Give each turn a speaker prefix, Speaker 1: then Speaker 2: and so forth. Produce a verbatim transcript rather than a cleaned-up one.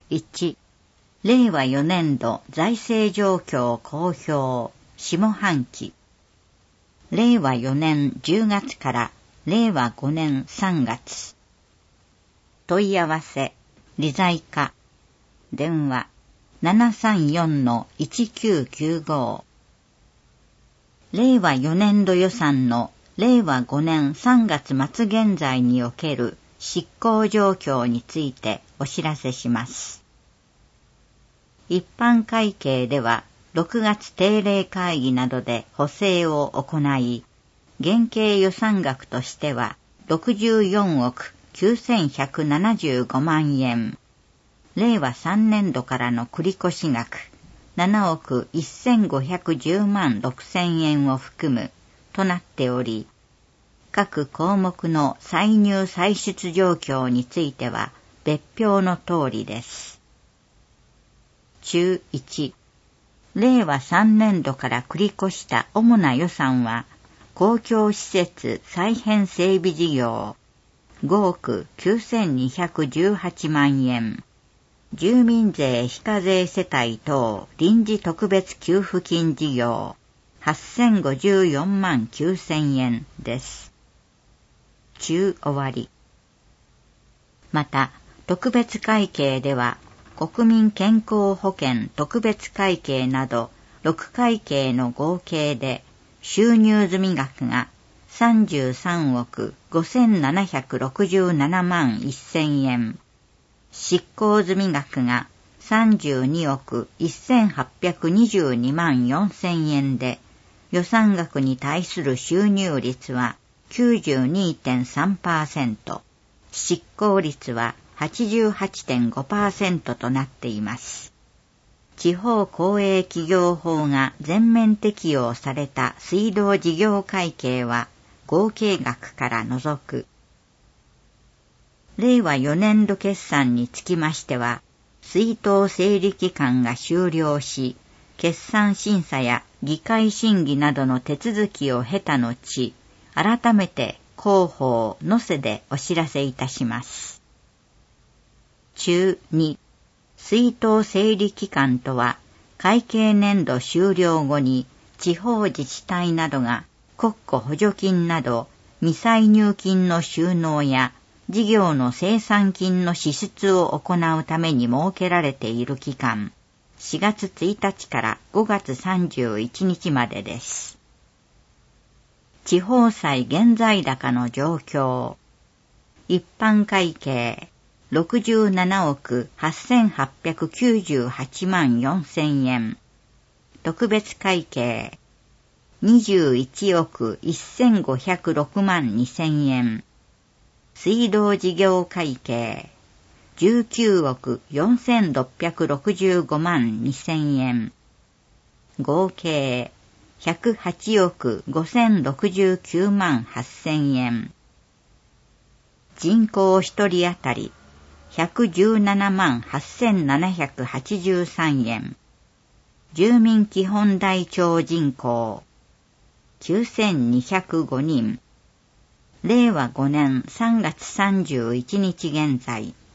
Speaker 1: いち、れいわよねんど財政状況公表下半期。れいわよねんじゅうがつかられいわごねんさんがつ。問い合わせ、理財課。電話 ななさんよんのいちきゅうきゅうご。れいわよねんど予算のれいわごねんさんがつまつ現在における執行状況についてお知らせします。一般会計ではろくがつ定例会議などで補正を行い、現計予算額としてはろくじゅうよんおくきゅうせんひゃくななじゅうごまんえん、れいわさんねんどからの繰越額ななおくせんごひゃくじゅうまんろくせんえんを含むとなっており、各項目の歳入歳出状況については別表の通りです。中いち、れいわさんねんどから繰り越した主な予算は、公共施設再編整備事業ごおくきゅうせんにひゃくじゅうはちまんえん、住民税非課税世帯等臨時特別給付金事業はっせんごじゅうよんまんきゅうせんえんです。中終わり。また、特別会計では、国民健康保険特別会計などろくかいけいの合計で収入済額がさんじゅうさんおくごせんななひゃくろくじゅうななまんせんえん、執行済額がさんじゅうにおくせんはっぴゃくにじゅうにまんよんせんえんで、予算額に対する収入率は きゅうじゅうにてんさんパーセント、執行率ははちじゅうはちてんごパーセント となっています。地方公営企業法が全面適用された水道事業会計は合計額から除く。れいわよねんど決算につきましては、出納整理期間が終了し、決算審査や議会審議などの手続きを経た後、改めて広報のせでお知らせいたします。中に、出納整理期間とは、会計年度終了後に地方自治体などが国庫補助金など未歳入金の収納や事業の生産金の支出を行うために設けられている期間、しがつついたちからごがつさんじゅういちにちまでです。地方債現在高の状況。一般会計ろくじゅうななおくはっせんはっぴゃくきゅうじゅうはちまんよんせんえん、特別会計にじゅういちおくせんごひゃくろくまんにせんえん、水道事業会計じゅうきゅうおくよんせんろっぴゃくろくじゅうごまんにせんえん、合計ひゃくはちおくごせんろくじゅうきゅうまんはっせんえん、人口一人当たりひゃくじゅうななまんはっせんななひゃくはちじゅうさんえん、住民基本台帳人口きゅうせんにひゃくごにん、れいわごねんさんがつさんじゅういちにち現在。